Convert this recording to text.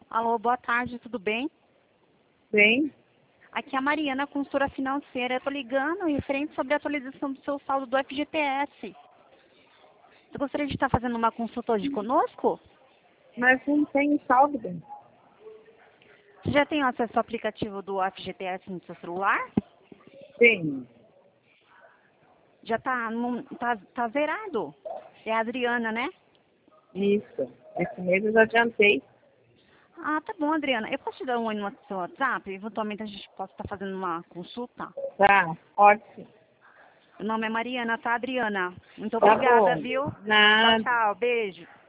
Alô, boa tarde, tudo bem? Bem, Aqui é a Mariana, consultora financeira. Eu tô ligando referente sobre a atualização do seu saldo do FGTS. Você gostaria de estar fazendo uma consulta hoje conosco? mas não tem saldo, bem. Você já tem acesso ao aplicativo do FGTS no seu celular? Tem. Já tá zerado. É a Adriana, né? Isso. Esse mês eu já adiantei. Ah, tá bom, Adriana. Eu posso te dar um oi no seu WhatsApp? Eventualmente a gente possa estar fazendo uma consulta. Tá, ótimo. Meu nome é Mariana, tá, Adriana? Muito Tá obrigada, bom. viu? Tchau, Nada. tchau. Beijo.